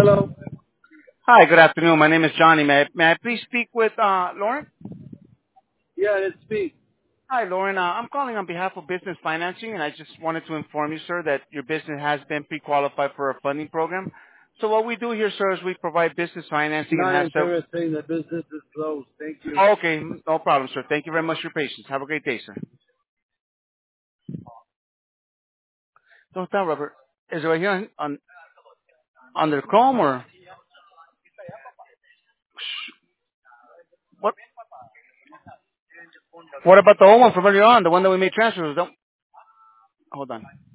Hello. Hi, good afternoon. My name is Johnny. May I please speak with Lauren? Yeah, it's me. Hi, Lauren. I'm calling on behalf of Business Financing, and I just wanted to inform you, sir, that your business has been pre-qualified for a funding program. So what we do here, sir, is we provide business financing and Not have several... interested. The business is closed. Thank you. Oh, okay, no problem, sir. Thank you very much for your patience. Have a great day, sir. Don't tell Robert. Is it right here on under Chrome or what? What about the old one from earlier on, the one that we made transfers? Don't hold on.